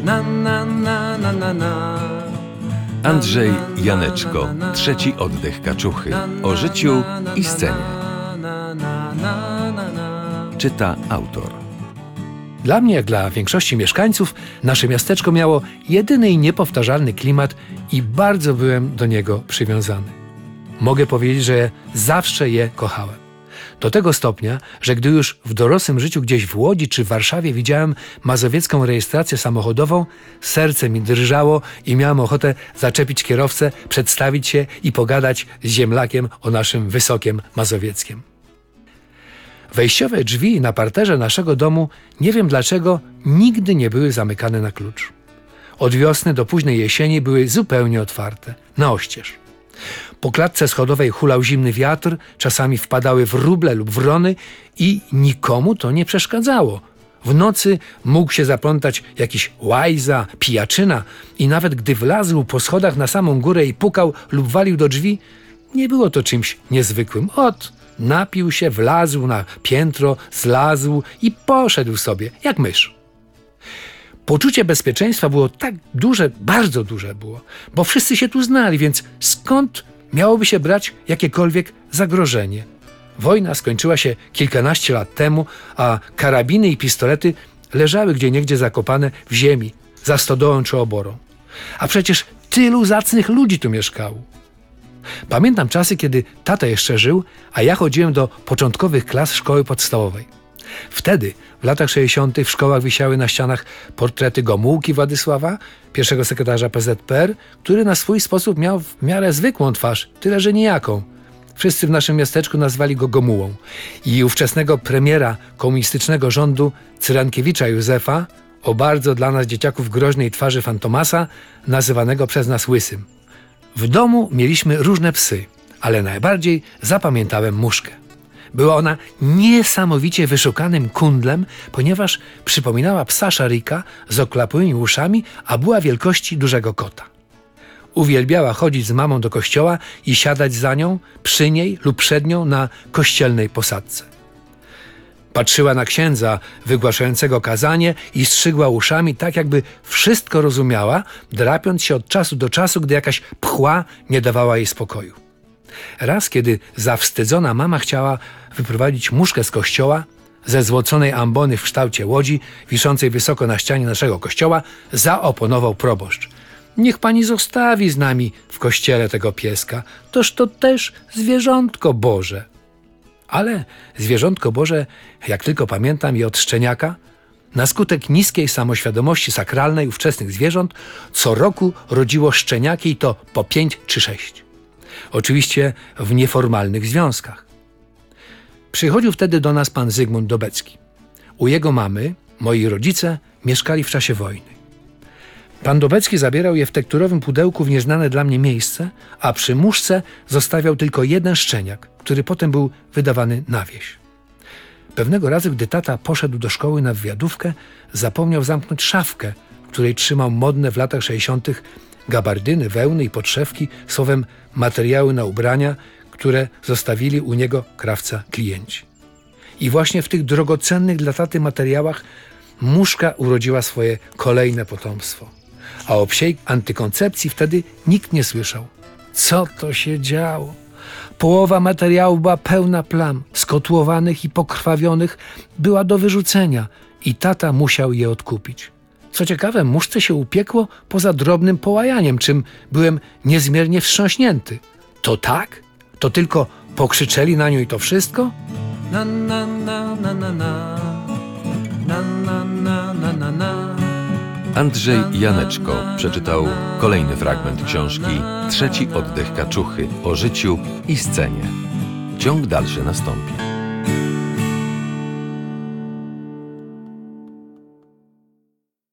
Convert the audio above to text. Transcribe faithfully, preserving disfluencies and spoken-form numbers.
Na, na, na, na, na, na. Andrzej Janeczko, trzeci oddech kaczuchy, o życiu i scenie. Czyta autor. Dla mnie, jak dla większości mieszkańców, nasze miasteczko miało jedyny i niepowtarzalny klimat i bardzo byłem do niego przywiązany. Mogę powiedzieć, że zawsze je kochałem. Do tego stopnia, że gdy już w dorosłym życiu gdzieś w Łodzi czy w Warszawie widziałem mazowiecką rejestrację samochodową, serce mi drżało i miałem ochotę zaczepić kierowcę, przedstawić się i pogadać z ziemlakiem o naszym Wysokiem Mazowieckiem. Wejściowe drzwi na parterze naszego domu, nie wiem dlaczego, nigdy nie były zamykane na klucz. Od wiosny do późnej jesieni były zupełnie otwarte, na oścież. Po klatce schodowej hulał zimny wiatr, czasami wpadały wróble lub wrony i nikomu to nie przeszkadzało. W nocy mógł się zaplątać jakiś łajza, pijaczyna i nawet gdy wlazł po schodach na samą górę i pukał lub walił do drzwi, nie było to czymś niezwykłym. Ot, napił się, wlazł na piętro, zlazł i poszedł sobie, jak mysz. Poczucie bezpieczeństwa było tak duże, bardzo duże było, bo wszyscy się tu znali, więc skąd miałoby się brać jakiekolwiek zagrożenie? Wojna skończyła się kilkanaście lat temu, a karabiny i pistolety leżały gdzieniegdzie zakopane w ziemi, za stodołą czy oborą. A przecież tylu zacnych ludzi tu mieszkało. Pamiętam czasy, kiedy tata jeszcze żył, a ja chodziłem do początkowych klas szkoły podstawowej. Wtedy, w latach sześćdziesiątych w szkołach wisiały na ścianach portrety Gomułki Władysława, pierwszego sekretarza P Z P R, który na swój sposób miał w miarę zwykłą twarz, tyle że nijaką. Wszyscy w naszym miasteczku nazwali go Gomułą. I ówczesnego premiera komunistycznego rządu Cyrankiewicza Józefa, o bardzo dla nas dzieciaków groźnej twarzy Fantomasa, nazywanego przez nas Łysym. W domu mieliśmy różne psy, ale najbardziej zapamiętałem muszkę. Była ona niesamowicie wyszukanym kundlem, ponieważ przypominała psa szarika z oklapłymi uszami, a była wielkości dużego kota. Uwielbiała chodzić z mamą do kościoła i siadać za nią, przy niej lub przed nią na kościelnej posadce. Patrzyła na księdza wygłaszającego kazanie i strzygła uszami tak, jakby wszystko rozumiała, drapiąc się od czasu do czasu, gdy jakaś pchła nie dawała jej spokoju. Raz, kiedy zawstydzona mama chciała wyprowadzić muszkę z kościoła, ze złoconej ambony w kształcie łodzi, wiszącej wysoko na ścianie naszego kościoła, zaoponował proboszcz. Niech pani zostawi z nami w kościele tego pieska, toż to też zwierzątko Boże. Ale zwierzątko Boże, jak tylko pamiętam i od szczeniaka, na skutek niskiej samoświadomości sakralnej ówczesnych zwierząt, co roku rodziło szczeniaki i to po pięć czy sześć. Oczywiście w nieformalnych związkach. Przychodził wtedy do nas pan Zygmunt Dobecki. U jego mamy, moi rodzice, mieszkali w czasie wojny. Pan Dobecki zabierał je w tekturowym pudełku w nieznane dla mnie miejsce, a przy muszce zostawiał tylko jeden szczeniak, który potem był wydawany na wieś. Pewnego razu, gdy tata poszedł do szkoły na wywiadówkę, zapomniał zamknąć szafkę, w której trzymał modne w latach sześćdziesiątych gabardyny, wełny i podszewki, słowem materiały na ubrania, które zostawili u niego krawca klienci. I właśnie w tych drogocennych dla taty materiałach muszka urodziła swoje kolejne potomstwo. A o psiej antykoncepcji wtedy nikt nie słyszał. Co to się działo? Połowa materiału była pełna plam, skotłowanych i pokrwawionych, była do wyrzucenia i tata musiał je odkupić. Co ciekawe, muszce się upiekło poza drobnym połajaniem, czym byłem niezmiernie wstrząśnięty. To tak? To tylko pokrzyczeli na nią i to wszystko? Na, na, na, na, na, na. Na, na, na, na, na, na. Andrzej Janeczko przeczytał kolejny fragment książki Trzeci oddech kaczuchy, o życiu i scenie. Ciąg dalszy nastąpi.